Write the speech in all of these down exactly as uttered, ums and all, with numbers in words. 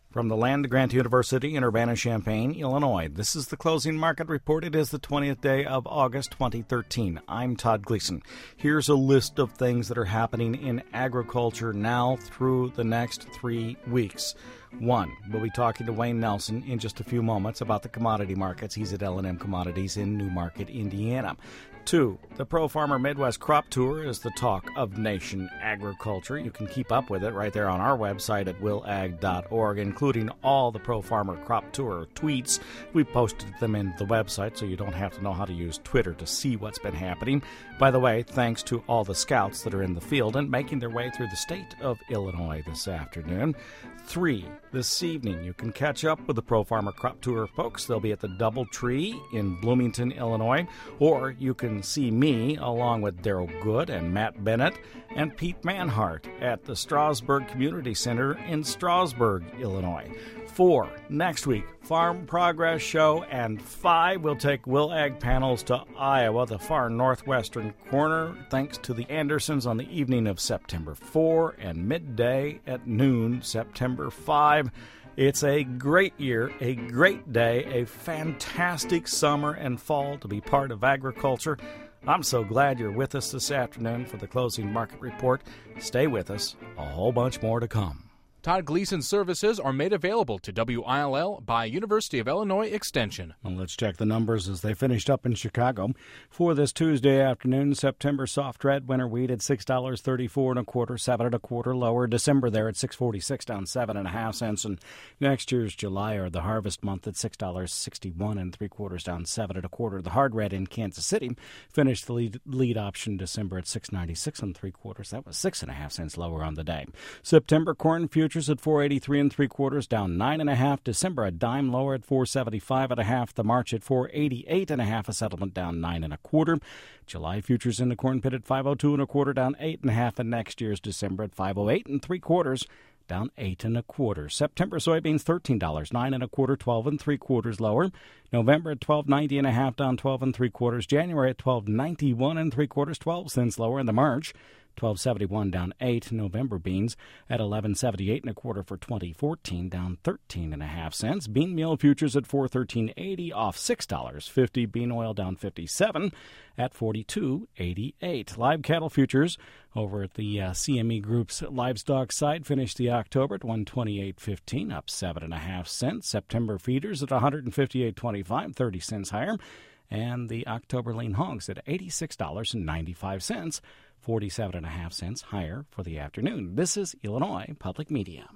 From the land-grant University in Urbana-Champaign, Illinois, this is the Closing Market Report. It is the twentieth day of August twenty thirteen. I'm Todd Gleason. Here's a list of things that are happening in agriculture now through the next three weeks. One, we'll be talking to Wayne Nelson in just a few moments about the commodity markets. He's at L and M Commodities in Newmarket, Indiana. Two, the Pro Farmer Midwest Crop Tour is the talk of nation agriculture. You can keep up with it right there on our website at will ag dot org, including all the Pro Farmer Crop Tour tweets. We posted them in the website, so you don't have to know how to use Twitter to see what's been happening. By the way, thanks to all the scouts that are in the field and making their way through the state of Illinois this afternoon. Three, this evening you can catch up with the Pro Farmer Crop Tour folks. They'll be at the Doubletree in Bloomington, Illinois, or you can see me along with Daryl Good and Matt Bennett and Pete Manhart at the Strasburg Community Center in Strasburg, Illinois. Four, next week, Farm Progress Show. And five, we'll take Will Ag panels to Iowa, the far northwestern corner, thanks to the Andersons on the evening of September fourth and midday at noon, September fifth. It's a great year, a great day, a fantastic summer and fall to be part of agriculture. I'm so glad you're with us this afternoon for the Closing Market Report. Stay with us. A whole bunch more to come. Todd Gleason services are made available to W I L L by University of Illinois Extension. Well, let's check the numbers as they finished up in Chicago. For this Tuesday afternoon, September soft red winter wheat at six dollars and thirty-four cents and a quarter, seven and a quarter lower. December there at six forty-six, down seven and a half cents. And next year's July, or the harvest month, at six dollars and sixty-one and three quarters, down seven and a quarter. The hard red in Kansas City finished the lead, lead option December at six ninety-six and three quarters. That was six and a half cents lower on the day. September corn futures at four eighty-three and three quarters, down nine and a half. December a dime lower at four seventy-five and a half. The March at four eighty-eight and a half. A settlement down nine and a quarter. July futures in the corn pit at five oh two and a quarter, down eight and a half. And next year's December at five oh eight and three quarters, down eight and a quarter. September soybeans thirteen dollars, nine and a quarter, twelve and three quarters lower. November at twelve ninety and a half, down twelve and three quarters. January at twelve ninety-one and three quarters, twelve cents lower. In the March, twelve seventy-one, down eight. November beans at eleven seventy-eight and a quarter for twenty fourteen, down thirteen and a half cents. Bean meal futures at four thirteen eighty, off six dollars and fifty. Bean oil down fifty-seven at forty-two eighty-eight. Live cattle futures over at the uh, C M E Group's livestock side finished the October at one twenty-eight fifteen, up seven and a half cents. September feeders at one fifty-eight twenty-five, thirty cents higher, and the October lean hogs at eighty-six dollars and ninety-five cents. forty-seven and a half cents higher for the afternoon. This is Illinois Public Media.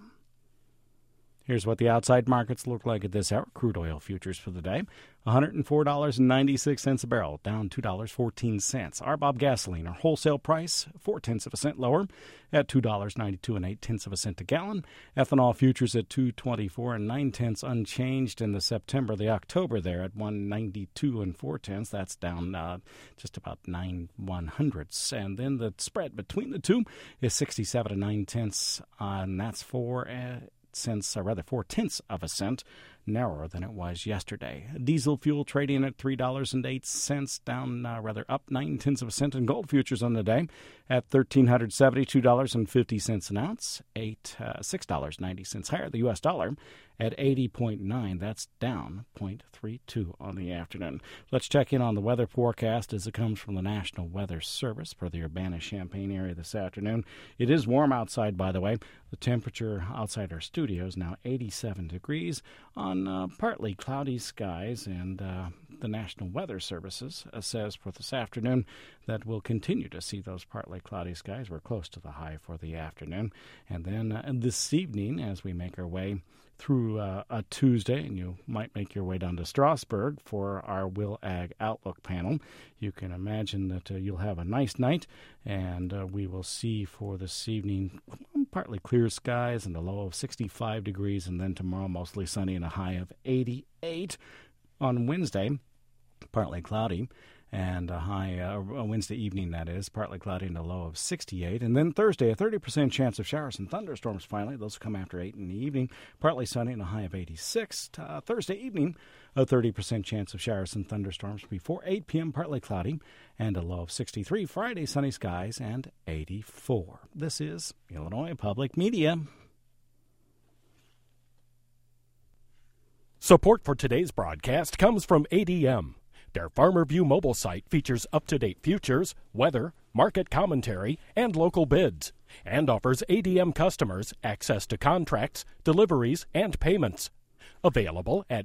Here's what the outside markets look like at this hour. Crude oil futures for the day, one hundred four dollars and ninety-six cents a barrel, down two dollars and fourteen cents. R B O B gasoline, our wholesale price, four-tenths of a cent lower at two dollars and ninety-two and eight-tenths of a cent a gallon. Ethanol futures at two twenty-four and nine-tenths, unchanged in the September. The October there at one ninety-two and four-tenths. That's down uh, just about nine one-hundredths. And then the spread between the two is sixty-seven and nine-tenths, uh, and that's for... Uh, cents, or rather four tenths of a cent, narrower than it was yesterday. Diesel fuel trading at three dollars and eight cents, down uh, rather up nine tenths of a cent. And gold futures on the day at one thousand three hundred seventy-two dollars and fifty cents an ounce, eight uh, six dollars and ninety cents higher. The U S dollar at eighty point nine. That's down zero point three two on the afternoon. Let's check in on the weather forecast as it comes from the National Weather Service for the Urbana-Champaign area this afternoon. It is warm outside, by the way. The temperature outside our studio is now eighty-seven degrees on uh, partly cloudy skies, and uh, the National Weather Services uh, says for this afternoon that we'll continue to see those partly cloudy skies. We're close to the high for the afternoon. And then uh, this evening, as we make our way through uh, a Tuesday, and you might make your way down to Strasburg for our Will Ag Outlook panel, you can imagine that uh, you'll have a nice night, and uh, we will see for this evening partly clear skies and a low of sixty-five degrees, and then tomorrow mostly sunny and a high of eighty-eight. On Wednesday, partly cloudy, and a high, uh, Wednesday evening, that is, partly cloudy and a low of sixty-eight. And then Thursday, a thirty percent chance of showers and thunderstorms finally. Those come after eight in the evening, partly sunny and a high of eighty-six. Uh, Thursday evening, a thirty percent chance of showers and thunderstorms before eight p.m., partly cloudy and a low of sixty-three. Friday, sunny skies and eighty-four. This is Illinois Public Media. Support for today's broadcast comes from A D M. Their Farmer View mobile site features up-to-date futures, weather, market commentary, and local bids, and offers A D M customers access to contracts, deliveries, and payments. Available at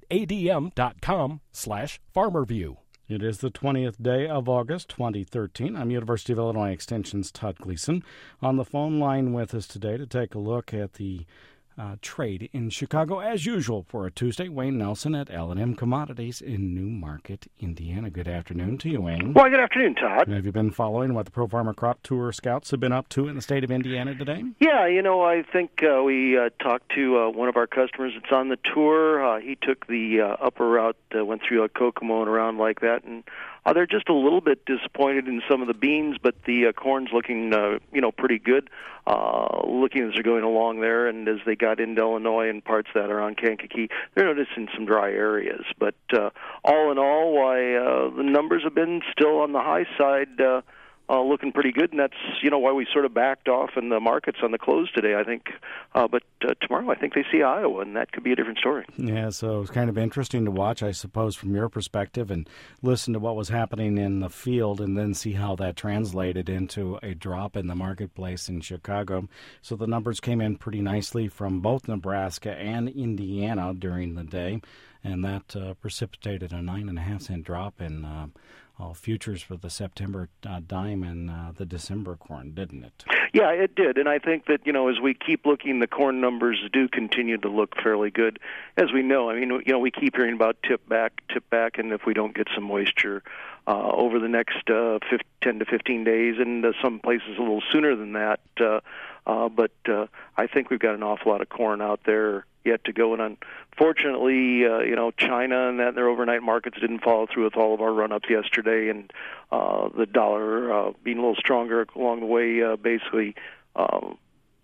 adm.com slash farmerview. It is the twentieth day of August, twenty thirteen. I'm University of Illinois Extension's Todd Gleason. On the phone line with us today to take a look at the uh, trade in Chicago, as usual for a Tuesday, Wayne Nelson at L and M Commodities in New Market, Indiana. Good afternoon to you, Wayne. Well, good afternoon, Todd. Have you been following what the Pro Farmer Crop Tour Scouts have been up to in the state of Indiana today? Yeah, you know, I think uh, we uh, talked to uh, one of our customers that's on the tour. Uh, he took the uh, upper route, uh, went through uh, Kokomo and around like that, and uh, they're just a little bit disappointed in some of the beans, but the uh, corn's looking, uh, you know, pretty good. Uh, looking as they're going along there, and as they got into Illinois and parts that are on Kankakee, they're noticing some dry areas. But uh, all in all, why uh, the numbers have been still on the high side, uh, uh, looking pretty good, and that's, you know, why we sort of backed off in the markets on the close today, I think. Uh, but uh, tomorrow, I think they see Iowa, and that could be a different story. Yeah, so it's kind of interesting to watch, I suppose, from your perspective, and listen to what was happening in the field, and then see how that translated into a drop in the marketplace in Chicago. So the numbers came in pretty nicely from both Nebraska and Indiana during the day, and that uh, precipitated a nine and a half cent drop in uh, all futures for the September uh, dime and uh, the December corn, didn't it? Yeah, it did, and I think that, you know, as we keep looking, the corn numbers do continue to look fairly good. As we know, I mean, you know, we keep hearing about tip back, tip back, and if we don't get some moisture uh, over the next uh, ten to fifteen days, and uh, some places a little sooner than that, uh, uh, but uh, I think we've got an awful lot of corn out there yet to go, and unfortunately, uh, you know, China and that their overnight markets didn't follow through with all of our run-ups yesterday, and uh, the dollar uh, being a little stronger along the way, uh, basically, um,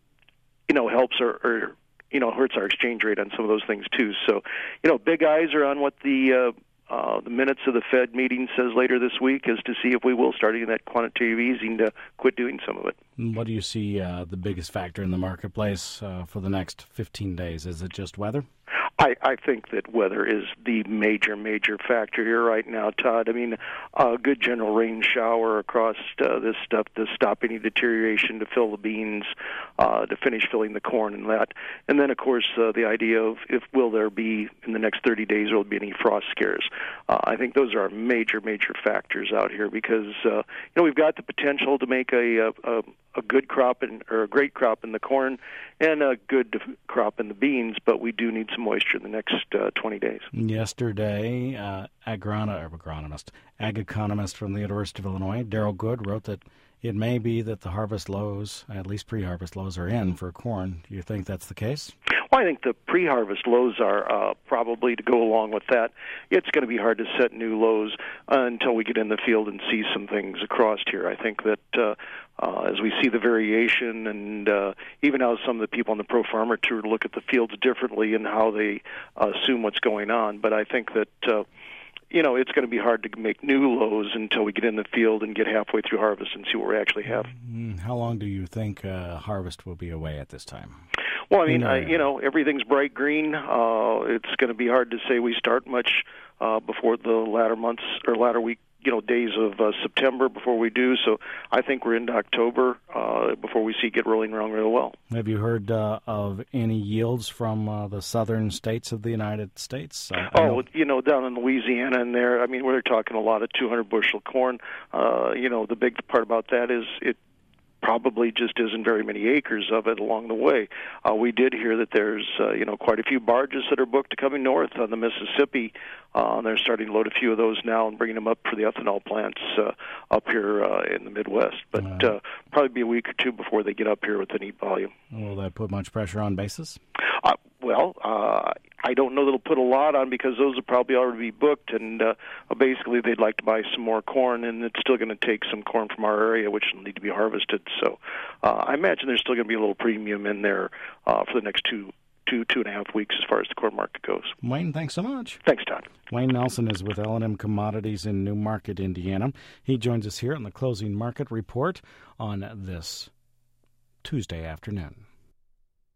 you know, helps or, or you know hurts our exchange rate on some of those things too. So, you know, big eyes are on what the uh, Uh, the minutes of the Fed meeting says later this week as to see if we will start using that quantitative easing to quit doing some of it. What do you see uh, the biggest factor in the marketplace uh, for the next fifteen days? Is it just weather? I, I think that weather is the major, major factor here right now, Todd. I mean, a good general rain shower across uh, this stuff to stop any deterioration, to fill the beans, uh, to finish filling the corn and that. And then, of course, uh, the idea of if will there be, in the next thirty days, will there be any frost scares. Uh, I think those are major, major factors out here because, uh, you know, we've got the potential to make a, a, a good crop in, or a great crop in the corn and a good crop in the beans, but we do need some moisture in the next uh, twenty days. Yesterday, uh, agrono- agronomist, ag economist from the University of Illinois, Daryl Good, wrote that it may be that the harvest lows, at least pre-harvest lows, are in for corn. Do you think that's the case? Well, I think the pre-harvest lows are uh, probably to go along with that. It's going to be hard to set new lows uh, until we get in the field and see some things across here. I think that uh, uh, as we see the variation and uh, even how some of the people on the Pro Farmer Tour look at the fields differently and how they uh, assume what's going on. But I think that uh, you know, it's going to be hard to make new lows until we get in the field and get halfway through harvest and see what we actually have. How long do you think uh, harvest will be away at this time? Well, I mean, uh, you know, everything's bright green. Uh, it's going to be hard to say we start much uh, before the latter months or latter week, you know, days of uh, September before we do. So I think we're into October uh, before we see it get rolling around real well. Have you heard uh, of any yields from uh, the southern states of the United States? I, oh, I know... you know, down in Louisiana and there, I mean, we're talking a lot of two hundred bushel corn. Uh, you know, the big part about that is it probably just isn't very many acres of it along the way. Uh, we did hear that there's, uh, you know, quite a few barges that are booked coming north on the Mississippi, uh, and they're starting to load a few of those now and bringing them up for the ethanol plants uh, up here uh, in the Midwest. But uh, probably be a week or two before they get up here with any volume. Will that put much pressure on basis? Uh, well, uh, I don't know that it'll put a lot on because those will probably already be booked, and uh, basically they'd like to buy some more corn, and it's still going to take some corn from our area, which will need to be harvested. So uh, I imagine there's still going to be a little premium in there uh, for the next two, two, two and a half weeks as far as the corn market goes. Wayne, thanks so much. Thanks, Todd. Wayne Nelson is with L and M Commodities in New Market, Indiana. He joins us here on the Closing Market Report on this Tuesday afternoon.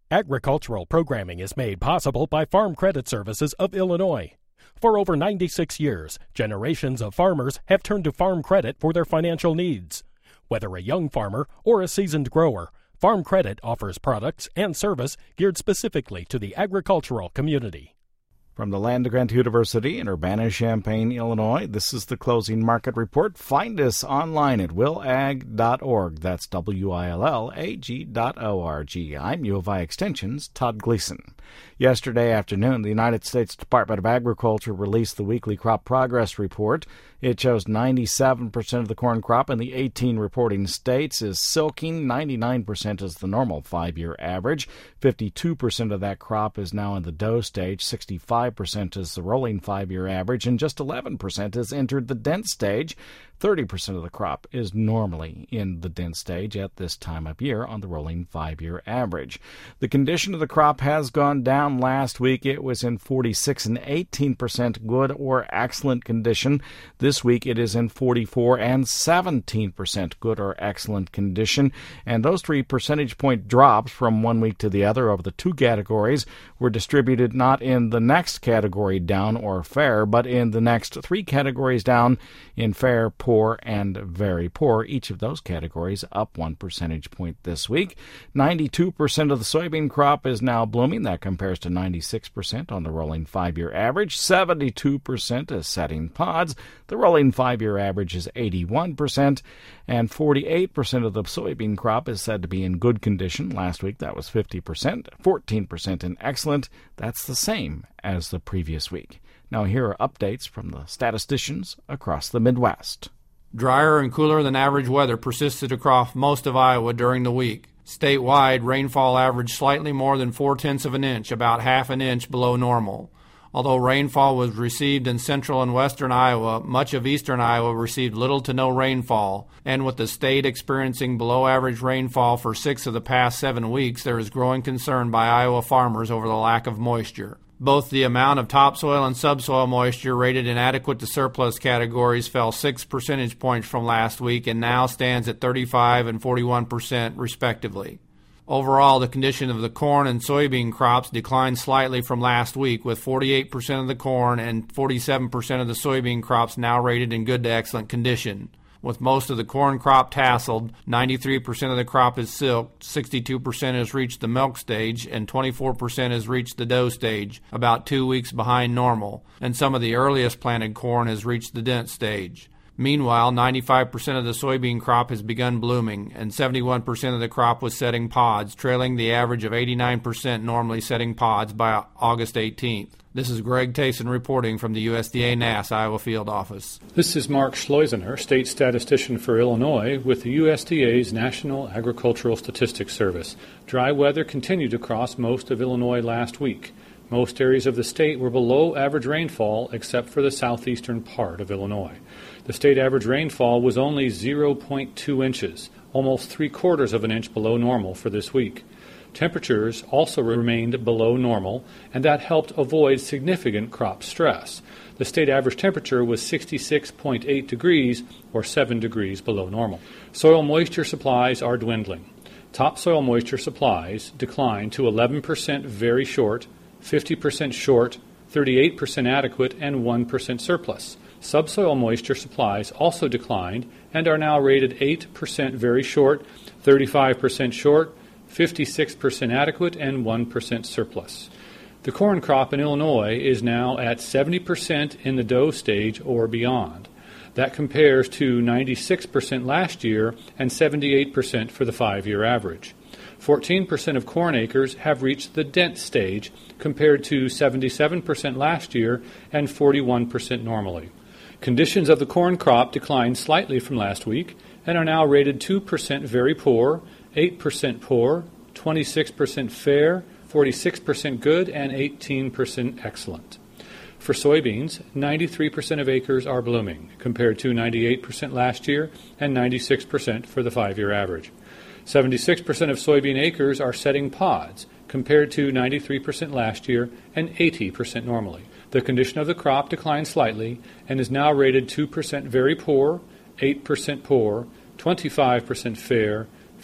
Agricultural programming is made possible by Farm Credit Services of Illinois. For over ninety-six years, generations of farmers have turned to Farm Credit for their financial needs. Whether a young farmer or a seasoned grower, Farm Credit offers products and service geared specifically to the agricultural community. From the Land-Grant University in Urbana-Champaign, Illinois, this is the Closing Market Report. Find us online at will ag dot org. That's W I L L A G dot O R G. I'm U of I Extension's Todd Gleason. Yesterday afternoon, the United States Department of Agriculture released the weekly crop progress report. It shows ninety-seven percent of the corn crop in the eighteen reporting states is silking. ninety-nine percent is the normal five-year average. fifty-two percent of that crop is now in the dough stage. sixty-five percent is the rolling five-year average, and just eleven percent has entered the dent stage. thirty percent of the crop is normally in the dent stage at this time of year on the rolling five-year average. The condition of the crop has gone down. Last week it was in forty-six and eighteen percent good or excellent condition. This week it is in forty-four and seventeen percent good or excellent condition. And those three percentage point drops from one week to the other over the two categories were distributed not in the next category down or fair, but in the next three categories down in fair, poor, and very poor. Each of those categories up one percentage point this week. ninety-two percent of the soybean crop is now blooming. That compares to ninety-six percent on the rolling five-year average. seventy-two percent is setting pods. The rolling five-year average is eighty-one percent, and forty-eight percent of the soybean crop is said to be in good condition. Last week that was fifty percent, fourteen percent in excellent. That's the same as the previous week. Now here are updates from the statisticians across the Midwest. Drier and cooler than average weather persisted across most of Iowa during the week. Statewide, rainfall averaged slightly more than four-tenths of an inch, about half an inch below normal. Although rainfall was received in central and western Iowa, much of eastern Iowa received little to no rainfall, and with the state experiencing below-average rainfall for six of the past seven weeks, there is growing concern by Iowa farmers over the lack of moisture. Both the amount of topsoil and subsoil moisture rated inadequate to surplus categories fell six percentage points from last week and now stands at thirty-five and forty-one percent respectively. Overall, the condition of the corn and soybean crops declined slightly from last week, with forty-eight percent of the corn and forty-seven percent of the soybean crops now rated in good to excellent condition. With most of the corn crop tasseled, ninety-three percent of the crop is silked, sixty-two percent has reached the milk stage, and twenty-four percent has reached the dough stage, about two weeks behind normal, and some of the earliest planted corn has reached the dent stage. Meanwhile, ninety-five percent of the soybean crop has begun blooming, and seventy-one percent of the crop was setting pods, trailing the average of eighty-nine percent normally setting pods by August eighteenth. This is Greg Tayson reporting from the U S D A N A S Iowa Field Office. This is Mark Schleusener, State Statistician for Illinois with the U S D A's National Agricultural Statistics Service. Dry weather continued across most of Illinois last week. Most areas of the state were below average rainfall except for the southeastern part of Illinois. The state average rainfall was only zero point two inches, almost three-quarters of an inch below normal for this week. Temperatures also remained below normal, and that helped avoid significant crop stress. The state average temperature was sixty-six point eight degrees, or seven degrees below normal. Soil moisture supplies are dwindling. Topsoil moisture supplies declined to eleven percent very short, fifty percent short, thirty-eight percent adequate, and one percent surplus. Subsoil moisture supplies also declined and are now rated eight percent very short, thirty-five percent short, fifty-six percent adequate, and one percent surplus. The corn crop in Illinois is now at seventy percent in the dough stage or beyond. That compares to ninety-six percent last year and seventy-eight percent for the five-year average. fourteen percent of corn acres have reached the dent stage compared to seventy-seven percent last year and forty-one percent normally. Conditions of the corn crop declined slightly from last week and are now rated two percent very poor, eight percent poor, twenty-six percent fair, forty-six percent good, and eighteen percent excellent. For soybeans, ninety-three percent of acres are blooming, compared to ninety-eight percent last year and ninety-six percent for the five-year average. seventy-six percent of soybean acres are setting pods, compared to ninety-three percent last year and eighty percent normally. The condition of the crop declined slightly and is now rated two percent very poor, eight percent poor, twenty-five percent fair,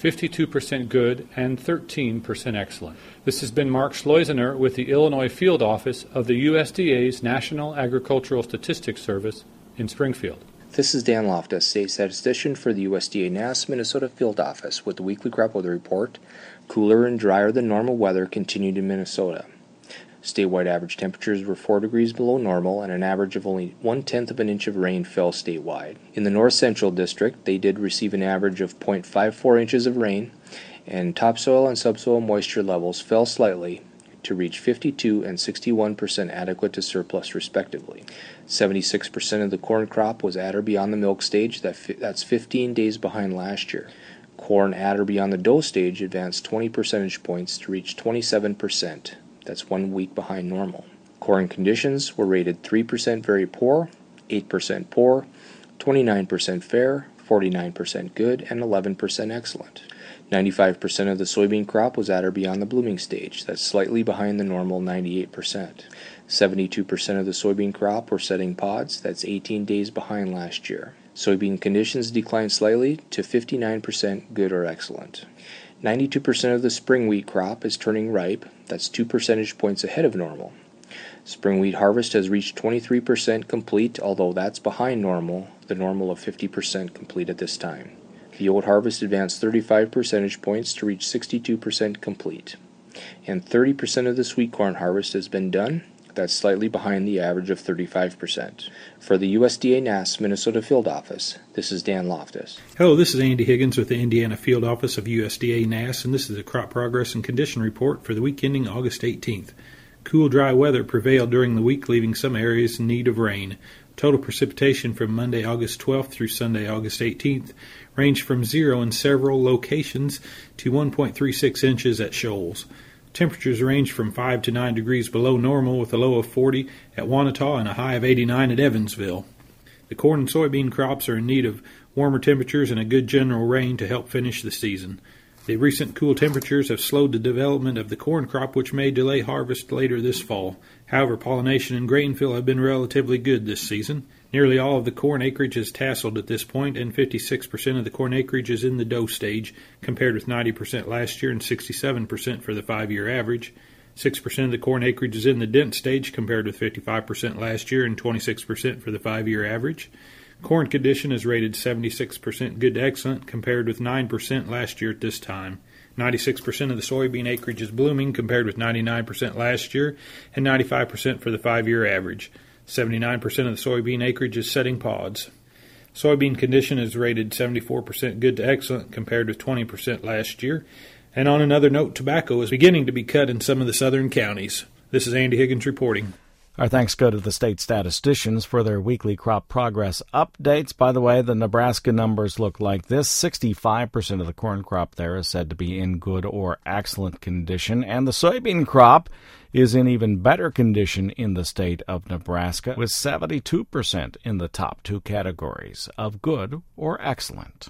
fifty-two percent good, and thirteen percent excellent. This has been Mark Schleusener with the Illinois Field Office of the U S D A's National Agricultural Statistics Service in Springfield. This is Dan Loftus, State Statistician for the U S D A N A S Minnesota Field Office with the weekly crop weather report. Cooler and drier than normal weather continued in Minnesota. Statewide average temperatures were four degrees below normal, and an average of only one-tenth of an inch of rain fell statewide. In the North Central District, they did receive an average of zero point five four inches of rain, and topsoil and subsoil moisture levels fell slightly to reach fifty-two and sixty-one percent adequate to surplus respectively. seventy-six percent of the corn crop was at or beyond the milk stage, that fi- that's fifteen days behind last year. Corn at or beyond the dough stage advanced twenty percentage points to reach twenty-seven percent. That's one week behind normal. Corn conditions were rated three percent very poor, eight percent poor, twenty-nine percent fair, forty-nine percent good, and eleven percent excellent. ninety-five percent of the soybean crop was at or beyond the blooming stage. That's slightly behind the normal ninety-eight percent. seventy-two percent of the soybean crop were setting pods. That's eighteen days behind last year. Soybean conditions declined slightly to fifty-nine percent good or excellent. ninety-two percent of the spring wheat crop is turning ripe. That's two percentage points ahead of normal. Spring wheat harvest has reached twenty-three percent complete, although that's behind normal, the normal of fifty percent complete at this time. The oat harvest advanced thirty-five percentage points to reach sixty-two percent complete. And thirty percent of the sweet corn harvest has been done. That's slightly behind the average of thirty-five percent. For the U S D A N A S Minnesota Field Office, this is Dan Loftus. Hello, this is Andy Higgins with the Indiana Field Office of U S D A N A S, and this is the Crop Progress and Condition Report for the week ending August eighteenth. Cool, dry weather prevailed during the week, leaving some areas in need of rain. Total precipitation from Monday, August twelfth through Sunday, August eighteenth ranged from zero in several locations to one point three six inches at Shoals. Temperatures ranged from five to nine degrees below normal, with a low of forty at Wanata and a high of eighty-nine at Evansville. The corn and soybean crops are in need of warmer temperatures and a good general rain to help finish the season. The recent cool temperatures have slowed the development of the corn crop, which may delay harvest later this fall. However, pollination and grain fill have been relatively good this season. Nearly all of the corn acreage is tasseled at this point, and fifty-six percent of the corn acreage is in the dough stage, compared with ninety percent last year and sixty-seven percent for the five-year average. six percent of the corn acreage is in the dent stage, compared with fifty-five percent last year and twenty-six percent for the five-year average. Corn condition is rated seventy-six percent good to excellent, compared with nine percent last year at this time. ninety-six percent of the soybean acreage is blooming, compared with ninety-nine percent last year and ninety-five percent for the five-year average. seventy-nine percent of the soybean acreage is setting pods. Soybean condition is rated seventy-four percent good to excellent, compared with twenty percent last year. And on another note, tobacco is beginning to be cut in some of the southern counties. This is Andy Higgins reporting. Our thanks go to the state statisticians for their weekly crop progress updates. By the way, the Nebraska numbers look like this. sixty-five percent of the corn crop there is said to be in good or excellent condition, and the soybean crop is in even better condition in the state of Nebraska, with seventy-two percent in the top two categories of good or excellent.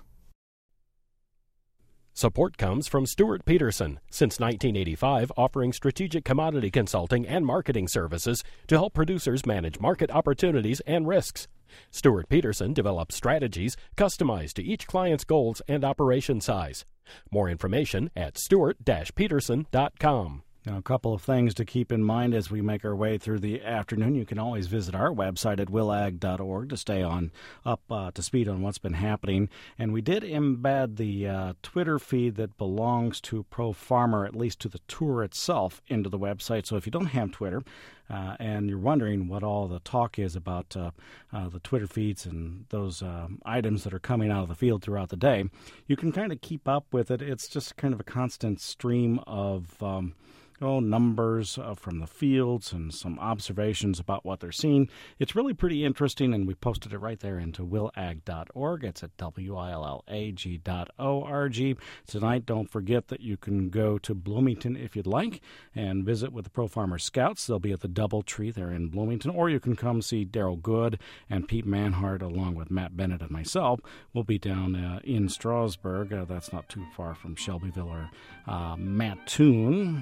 Support comes from Stuart Peterson, since nineteen eighty-five offering strategic commodity consulting and marketing services to help producers manage market opportunities and risks. Stuart Peterson develops strategies customized to each client's goals and operation size. More information at stuart dash peterson dot com. Now, a couple of things to keep in mind as we make our way through the afternoon. You can always visit our website at will ag dot org to stay on up uh, to speed on what's been happening. And we did embed the uh, Twitter feed that belongs to Pro Farmer, at least to the tour itself, into the website. So if you don't have Twitter uh, and you're wondering what all the talk is about uh, uh, the Twitter feeds and those uh, items that are coming out of the field throughout the day, you can kind of keep up with it. It's just kind of a constant stream of Um, Oh, numbers uh, from the fields and some observations about what they're seeing. It's really pretty interesting, and we posted it right there into will ag dot org. It's at W I L L A G dot O R G. Tonight, don't forget that you can go to Bloomington if you'd like and visit with the Pro Farmer Scouts. They'll be at the Doubletree there in Bloomington, or you can come see Daryl Good and Pete Manhart along with Matt Bennett and myself. We'll be down uh, in Strasburg. Uh, that's not too far from Shelbyville or uh, Mattoon, and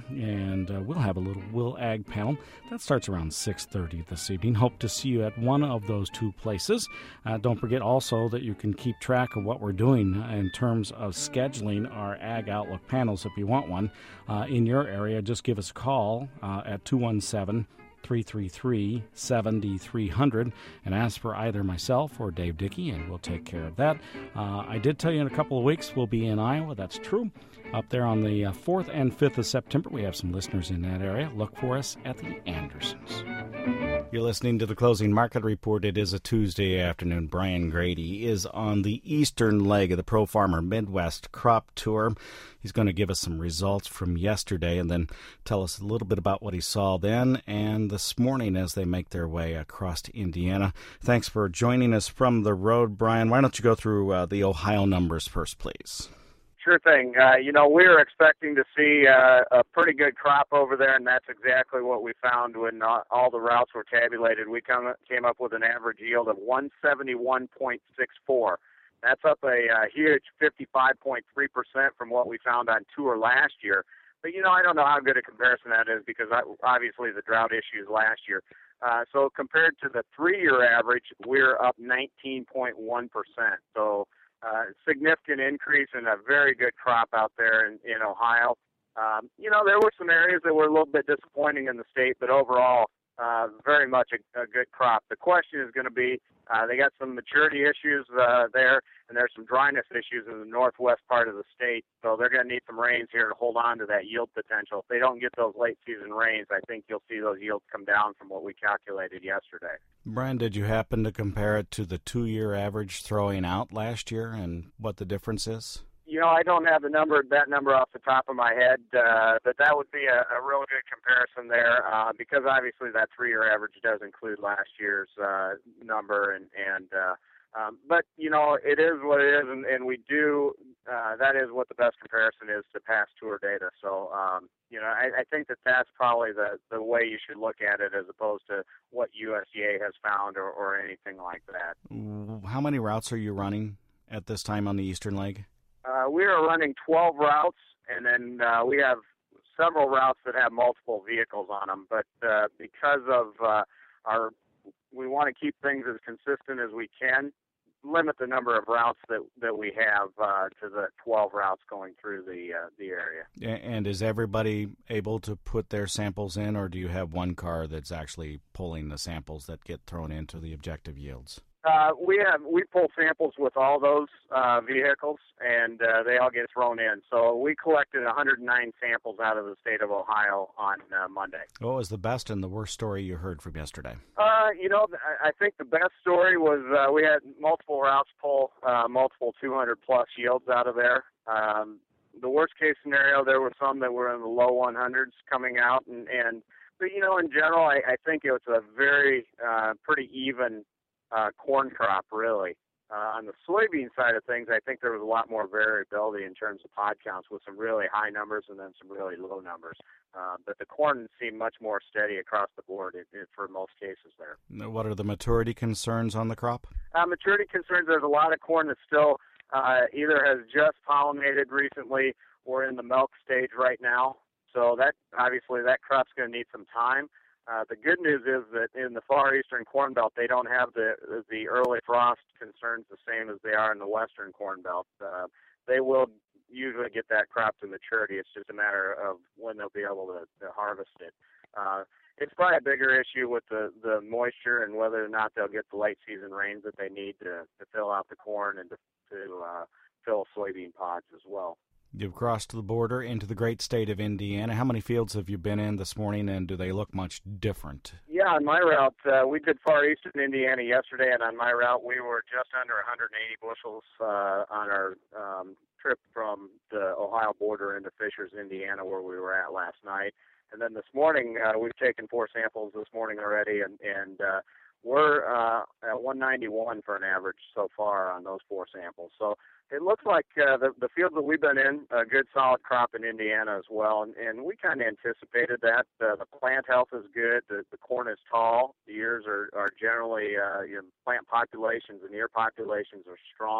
and uh, we'll have a little Will Ag panel. That starts around six thirty this evening. Hope to see you at one of those two places. Uh, don't forget also that you can keep track of what we're doing in terms of scheduling our Ag Outlook panels if you want one uh, in your area. Just give us a call uh, at two one seven, three three three, seven three zero zero and ask for either myself or Dave Dickey, and we'll take care of that. Uh, I did tell you in a couple of weeks we'll be in Iowa. That's true. Up there on the uh, fourth and fifth of September. We have some listeners in that area. Look for us at the Andersons. You're listening to the Closing Market Report. It is a Tuesday afternoon. Brian Grady is on the eastern leg of the Pro Farmer Midwest Crop Tour. He's going to give us some results from yesterday and then tell us a little bit about what he saw then and this morning as they make their way across to Indiana. Thanks for joining us from the road, Brian. Why don't you go through uh, the Ohio numbers first, please? Sure thing. Uh, you know, we were expecting to see uh, a pretty good crop over there, and that's exactly what we found when uh, all the routes were tabulated. We come, came up with an average yield of one seventy-one point six four. That's up a uh, huge fifty-five point three percent from what we found on tour last year. But, you know, I don't know how good a comparison that is because I, obviously the drought issues last year. Uh, so compared to the three-year average, we're up nineteen point one percent. So Uh, significant increase and a very good crop out there in, in Ohio. Um, you know, there were some areas that were a little bit disappointing in the state, but overall, uh, very much a, a good crop. The question is going to be, uh, they got some maturity issues uh, there, and there's some dryness issues in the northwest part of the state, so they're going to need some rains here to hold on to that yield potential. If they don't get those late season rains, I think you'll see those yields come down from what we calculated yesterday. Brian, did you happen to compare it to the two-year average throwing out last year and what the difference is? You know, I don't have the number, that number off the top of my head, uh, but that would be a, a real good comparison there uh, because obviously that three-year average does include last year's uh, number. And, and uh, um, but, you know, it is what it is, and, and we do, uh, that is what the best comparison is to past tour data. So, um, you know, I, I think that that's probably the, the way you should look at it as opposed to what U S D A has found or, or anything like that. How many routes are you running at this time on the eastern leg? Uh, we are running twelve routes, and then uh, we have several routes that have multiple vehicles on them. But uh, because of uh, our, we want to keep things as consistent as we can, limit the number of routes that, that we have uh, to the twelve routes going through the uh, the area. And is everybody able to put their samples in, or do you have one car that's actually pulling the samples that get thrown into the objective yields? Uh, we have we pull samples with all those uh, vehicles, and uh, they all get thrown in. So we collected one hundred nine samples out of the state of Ohio on uh, Monday. What was the best and the worst story you heard from yesterday? Uh, you know, I think the best story was uh, we had multiple routes pull uh, multiple two hundred plus yields out of there. Um, the worst case scenario, there were some that were in the low one hundreds coming out, and, and but you know, in general, I, I think it was a very uh, pretty even Uh, corn crop, really. Uh, on the soybean side of things, I think there was a lot more variability in terms of pod counts with some really high numbers and then some really low numbers. Uh, but the corn seemed much more steady across the board it, it, for most cases there. What are the maturity concerns on the crop? Uh, maturity concerns, there's a lot of corn that still uh, either has just pollinated recently or in the milk stage right now. So that obviously that crop's going to need some time. Uh, the good news is that in the far eastern corn belt, they don't have the the early frost concerns the same as they are in the western corn belt. Uh, they will usually get that crop to maturity. It's just a matter of when they'll be able to, to harvest it. Uh, it's probably a bigger issue with the, the moisture and whether or not they'll get the late season rains that they need to, to fill out the corn and to, to uh, fill soybean pods as well. You've crossed the border into the great state of Indiana. How many fields have you been in this morning, and do they look much different? Yeah, on my route, uh, we did far eastern Indiana yesterday, and on my route, we were just under one hundred eighty bushels uh, on our um, trip from the Ohio border into Fishers, Indiana, where we were at last night. And then this morning, uh, we've taken four samples this morning already, and, and uh, we're uh, at one ninety-one for an average so far on those four samples. So it looks like uh, the, the fields that we've been in, a good solid crop in Indiana as well, and, and we kind of anticipated that. Uh, the plant health is good. The, the corn is tall. The ears are, are generally, uh, you know, plant populations and ear populations are strong.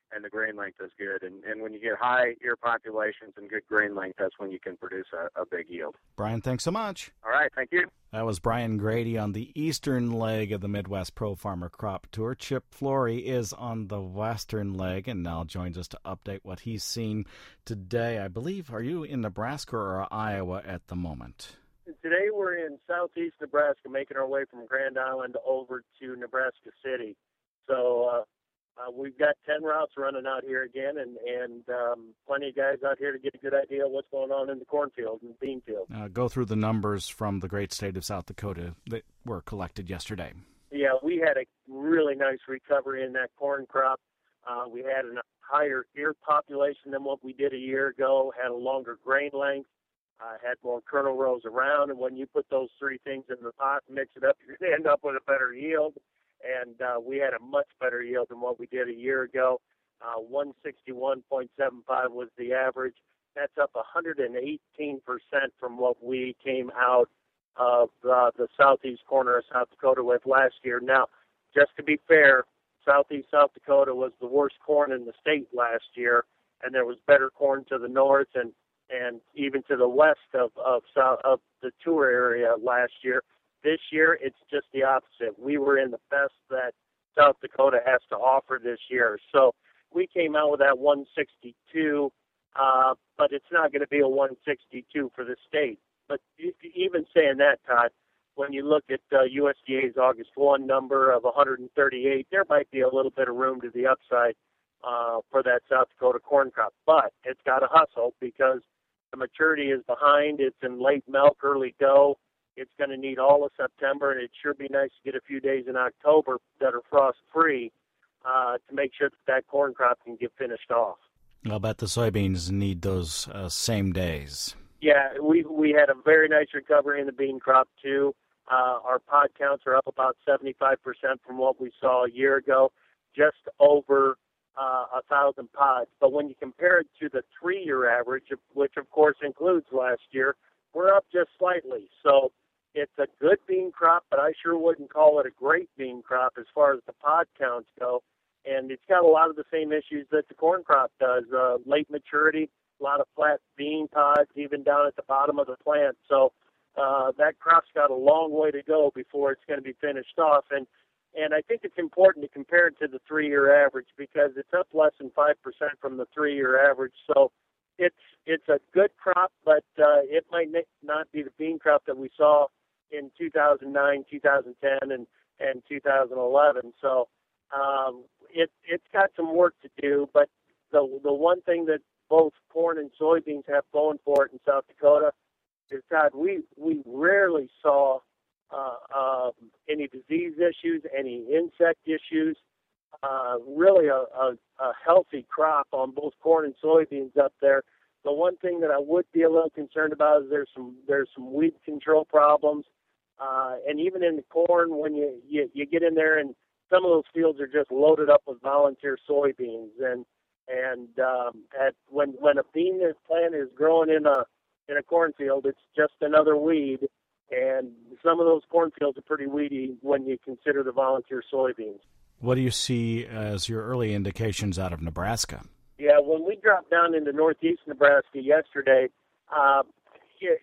and the grain length is good. And, and when you get high ear populations and good grain length, that's when you can produce a, a big yield. Brian, thanks so much. All right, thank you. That was Brian Grady on the eastern leg of the Midwest Pro Farmer Crop Tour. Chip Flory is on the western leg and now joins us to update what he's seen today. I believe, are you in Nebraska or Iowa at the moment? Today we're in southeast Nebraska, making our way from Grand Island over to Nebraska City. So uh, uh, we've got ten routes running out here again, and, and um, plenty of guys out here to get a good idea of what's going on in the cornfield and bean field. Uh, go through the numbers from the great state of South Dakota that were collected yesterday. Yeah, we had a really nice recovery in that corn crop. Uh, we had a higher ear population than what we did a year ago, had a longer grain length, uh, had more kernel rows around, and when you put those three things in the pot and mix it up, you're going to end up with a better yield. And uh, we had a much better yield than what we did a year ago. Uh, one sixty-one point seven five was the average. That's up one hundred eighteen percent from what we came out of uh, the southeast corner of South Dakota with last year. Now, just to be fair, southeast South Dakota was the worst corn in the state last year, and there was better corn to the north and, and even to the west of, of, south, of the tour area last year. This year, it's just the opposite. We were in the best that South Dakota has to offer this year. So we came out with that one sixty-two, uh, but it's not going to be a one sixty-two for the state. But even saying that, Todd, when you look at uh, U S D A's August first number of one hundred thirty-eight, there might be a little bit of room to the upside uh, for that South Dakota corn crop. But it's got to hustle because the maturity is behind. It's in late milk, early dough. It's going to need all of September, and it'd sure be nice to get a few days in October that are frost-free uh, to make sure that that corn crop can get finished off. I'll bet the soybeans need those uh, same days. Yeah, we we had a very nice recovery in the bean crop, too. Uh, our pod counts are up about seventy-five percent from what we saw a year ago, just over uh, one thousand pods. But when you compare it to the three-year average, which, of course, includes last year, we're up just slightly. So it's a good bean crop, but I sure wouldn't call it a great bean crop as far as the pod counts go. And it's got a lot of the same issues that the corn crop does, uh, late maturity, a lot of flat bean pods, even down at the bottom of the plant. So uh, that crop's got a long way to go before it's going to be finished off. And and I think it's important to compare it to the three-year average because it's up less than five percent from the three-year average. So it's it's a good crop, but uh, it might not be the bean crop that we saw in two thousand nine, two thousand ten, and, and two thousand eleven. So um, it, it's got some work to do, but the the one thing that both corn and soybeans have going for it in South Dakota is, God, we, we rarely saw uh, uh, any disease issues, any insect issues, uh, really a, a, a healthy crop on both corn and soybeans up there. The one thing that I would be a little concerned about is there's some there's some weed control problems. Uh, and even in the corn, when you, you, you get in there and some of those fields are just loaded up with volunteer soybeans. And and um, at, when when a bean plant is growing in a in a cornfield, it's just another weed. And some of those cornfields are pretty weedy when you consider the volunteer soybeans. What do you see as your early indications out of Nebraska? Yeah, when we dropped down into northeast Nebraska yesterday, uh, it,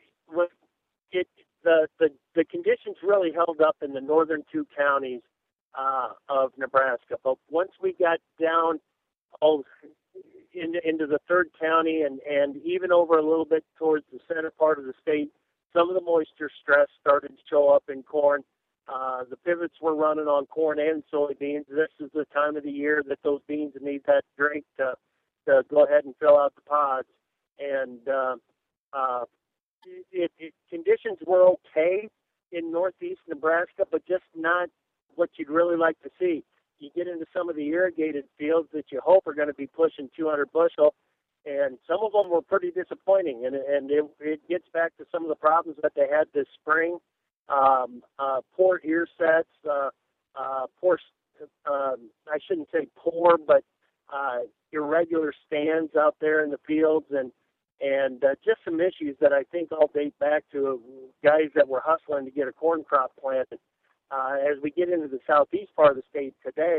it The, the the conditions really held up in the northern two counties uh, of Nebraska. But once we got down oh, in, into the third county and, and even over a little bit towards the center part of the state, some of the moisture stress started to show up in corn. Uh, the pivots were running on corn and soybeans. This is the time of the year that those beans need that drink to, to go ahead and fill out the pods. And uh, uh, It, it, conditions were okay in northeast Nebraska, but just not what you'd really like to see. You get into some of the irrigated fields that you hope are going to be pushing two hundred bushel, and some of them were pretty disappointing. And, and it, it gets back to some of the problems that they had this spring. Um, uh, poor ear sets, uh, uh, poor, um, I shouldn't say poor, but uh, irregular stands out there in the fields, and And uh, just some issues that I think all date back to guys that were hustling to get a corn crop planted. Uh, as we get into the southeast part of the state today,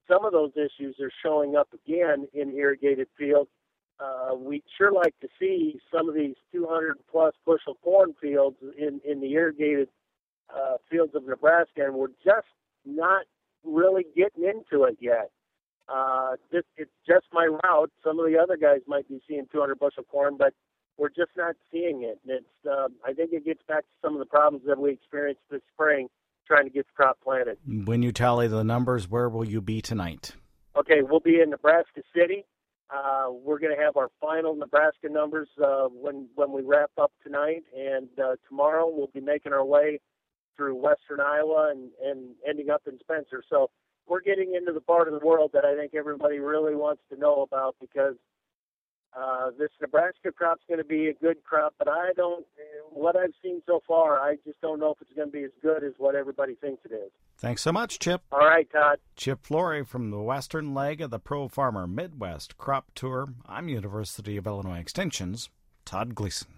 some of those issues are showing up again in irrigated fields. Uh, we'd sure like to see some of these two hundred plus bushel corn fields in, in the irrigated uh, fields of Nebraska, and we're just not really getting into it yet. Uh, this, it's just my route. Some of the other guys might be seeing two hundred bushel corn, but we're just not seeing it. And it's, uh, I think it gets back to some of the problems that we experienced this spring trying to get the crop planted. When you tally the numbers, where will you be tonight? Okay, we'll be in Nebraska City. Uh, we're going to have our final Nebraska numbers uh, when when we wrap up tonight, and uh, tomorrow we'll be making our way through western Iowa and, and ending up in Spencer. So we're getting into the part of the world that I think everybody really wants to know about, because uh, this Nebraska crop's going to be a good crop, but I don't, what I've seen so far, I just don't know if it's going to be as good as what everybody thinks it is. Thanks so much, Chip. All right, Todd. Chip Flory from the western leg of the Pro Farmer Midwest Crop Tour. I'm University of Illinois Extension's Todd Gleason.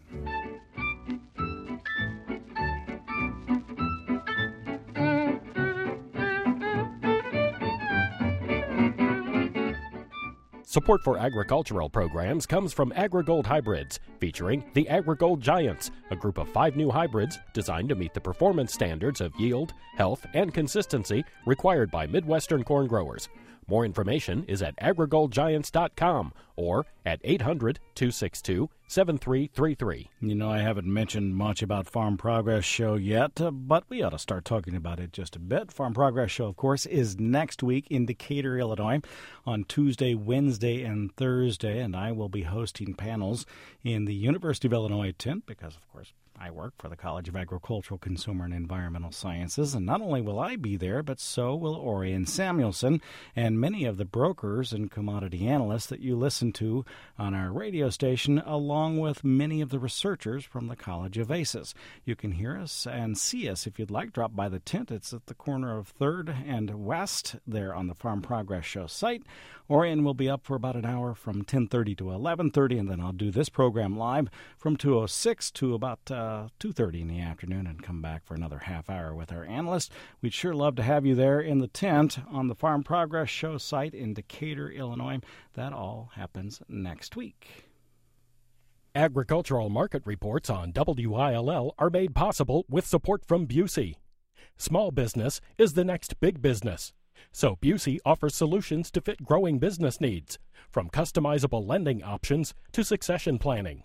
Support for agricultural programs comes from AgriGold Hybrids, featuring the AgriGold Giants, a group of five new hybrids designed to meet the performance standards of yield, health, and consistency required by Midwestern corn growers. More information is at agri gold giants dot com or at eight hundred, two six two, seven three three three. You know, I haven't mentioned much about Farm Progress Show yet, uh, but we ought to start talking about it just a bit. Farm Progress Show, of course, is next week in Decatur, Illinois, on Tuesday, Wednesday, and Thursday, and I will be hosting panels in the University of Illinois tent because, of course, I work for the College of Agricultural, Consumer, and Environmental Sciences, and not only will I be there, but so will Orion Samuelson and many of the brokers and commodity analysts that you listen to on our radio station, along with many of the researchers from the College of ACES. You can hear us and see us if you'd like. Drop by the tent. It's at the corner of third and West there on the Farm Progress Show site. Orion will be up for about an hour from ten thirty to eleven thirty, and then I'll do this program live from two oh six to about uh, two thirty in the afternoon and come back for another half hour with our analyst. We'd sure love to have you there in the tent on the Farm Progress Show site in Decatur, Illinois. That all happens next week. Agricultural market reports on W I L L are made possible with support from Busey. Small business is the next big business. So Busey offers solutions to fit growing business needs, from customizable lending options to succession planning.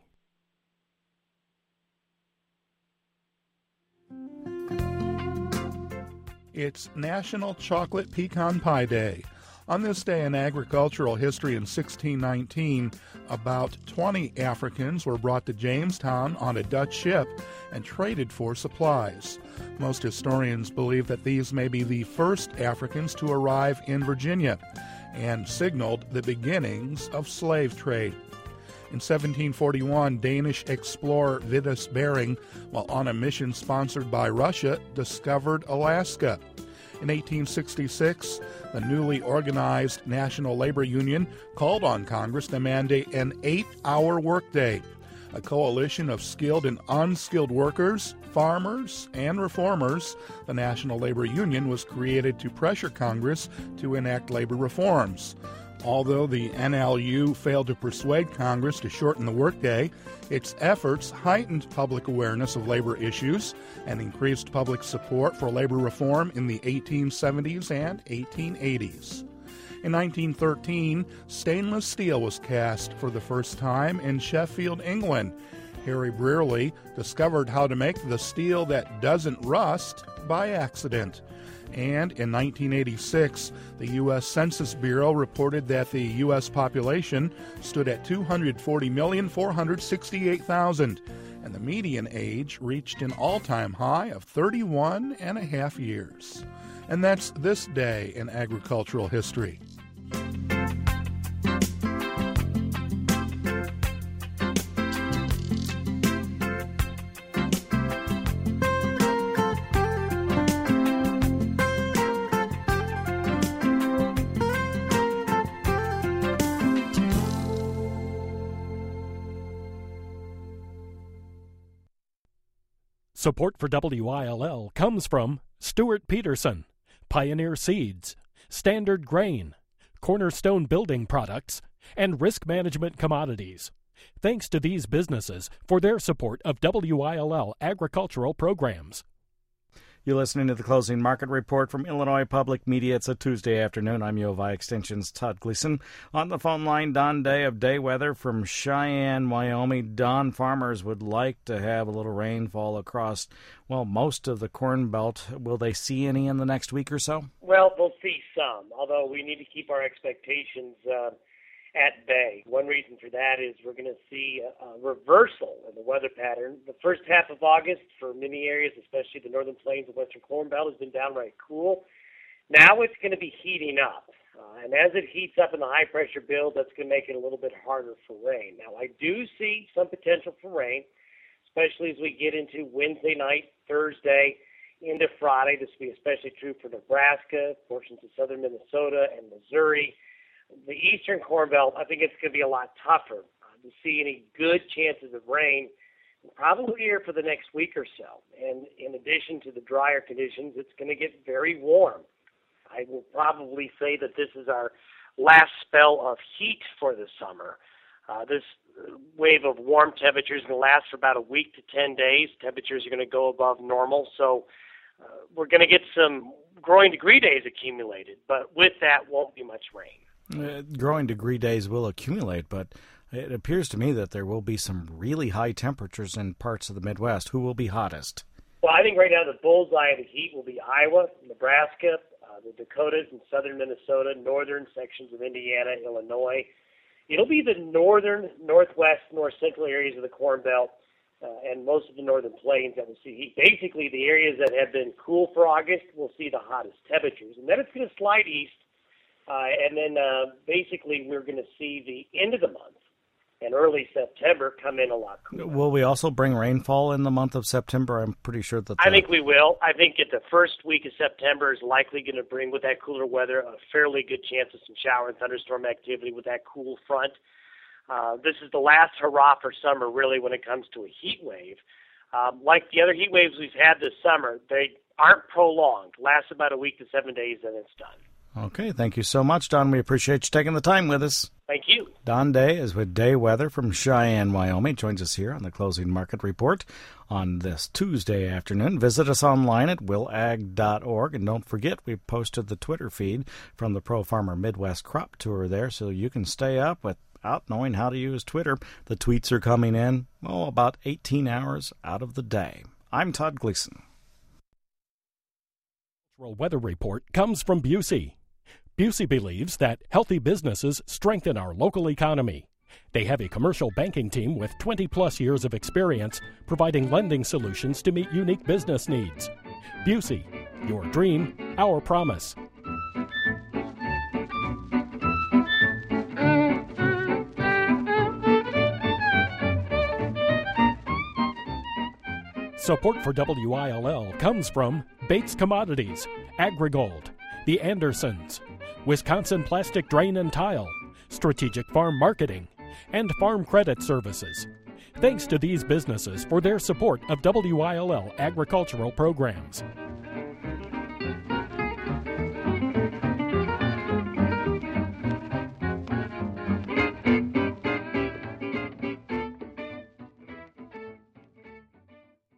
It's National Chocolate Pecan Pie Day. On this day in agricultural history in sixteen nineteen, about twenty Africans were brought to Jamestown on a Dutch ship and traded for supplies. Most historians believe that these may be the first Africans to arrive in Virginia and signaled the beginnings of slave trade. In seventeen forty-one, Danish explorer Vitus Bering, while on a mission sponsored by Russia, discovered Alaska. In eighteen sixty-six, the newly organized National Labor Union called on Congress to mandate an eight-hour workday. A coalition of skilled and unskilled workers, farmers, and reformers, the National Labor Union was created to pressure Congress to enact labor reforms. Although the N L U failed to persuade Congress to shorten the workday, its efforts heightened public awareness of labor issues and increased public support for labor reform in the eighteen seventies and eighteen eighties. In nineteen thirteen, stainless steel was cast for the first time in Sheffield, England. Harry Brearley discovered how to make the steel that doesn't rust by accident. And in nineteen eighty-six, the U S Census Bureau reported that the U S population stood at two hundred forty million, four hundred sixty-eight thousand, and the median age reached an all-time high of thirty-one and a half years. And that's this day in agricultural history. Support for W I L L comes from Stuart Peterson, Pioneer Seeds, Standard Grain, Cornerstone Building Products, and Risk Management Commodities. Thanks to these businesses for their support of W I L L agricultural programs. You're listening to the Closing Market Report from Illinois Public Media. It's a Tuesday afternoon. I'm U of I Extension's Todd Gleason. On the phone line, Don Day of Day Weather from Cheyenne, Wyoming. Don, farmers would like to have a little rainfall across, well, most of the Corn Belt. Will they see any in the next week or so? Well, they'll see some, although we need to keep our expectations uh, at bay. One reason for that is we're going to see a, a reversal in the weather pattern. The first half of August for many areas, especially the northern plains and western Corn Belt, has been downright cool. Now it's going to be heating up. Uh, and as it heats up in the high-pressure build, that's going to make it a little bit harder for rain. Now, I do see some potential for rain, especially as we get into Wednesday night, Thursday, into Friday. This will be especially true for Nebraska, portions of southern Minnesota, and Missouri. The eastern Corn Belt, I think it's going to be a lot tougher uh, to see any good chances of rain, probably here for the next week or so. And in addition to the drier conditions, it's going to get very warm. I will probably say that this is our last spell of heat for the summer. Uh, this wave of warm temperatures is going to last for about a week to ten days. Temperatures are going to go above normal, so uh, we're going to get some growing degree days accumulated, but with that won't be much rain. Uh, growing degree days will accumulate, but it appears to me that there will be some really high temperatures in parts of the Midwest. Who will be hottest? Well, I think right now the bullseye of the heat will be Iowa, Nebraska, uh, the Dakotas, and southern Minnesota, northern sections of Indiana, Illinois. It'll be the northern, northwest, north central areas of the Corn Belt uh, and most of the northern plains that will see heat. Basically, the areas that have been cool for August will see the hottest temperatures, and then it's going to slide east. Uh, and then uh, basically we're going to see the end of the month and early September come in a lot cooler. Will we also bring rainfall in the month of September? I'm pretty sure that... The... I think we will. I think at the first week of September is likely going to bring, with that cooler weather, a fairly good chance of some shower and thunderstorm activity with that cool front. Uh, this is the last hurrah for summer, really, when it comes to a heat wave. Um, like the other heat waves we've had this summer, they aren't prolonged. Lasts about a week to seven days, and it's done. Okay, thank you so much, Don. We appreciate you taking the time with us. Thank you. Don Day is with Day Weather from Cheyenne, Wyoming. Joins us here on the Closing Market Report on this Tuesday afternoon. Visit us online at will ag dot org. And don't forget, we posted the Twitter feed from the Pro Farmer Midwest Crop Tour there, so you can stay up without knowing how to use Twitter. The tweets are coming in, oh, about eighteen hours out of the day. I'm Todd Gleason. Weather report comes from Busey. Busey believes that healthy businesses strengthen our local economy. They have a commercial banking team with twenty-plus years of experience providing lending solutions to meet unique business needs. Busey, your dream, our promise. Support for W I L L comes from Bates Commodities, Agrigold, The Andersons, Wisconsin Plastic Drain and Tile, Strategic Farm Marketing, and Farm Credit Services. Thanks to these businesses for their support of W I L L agricultural programs.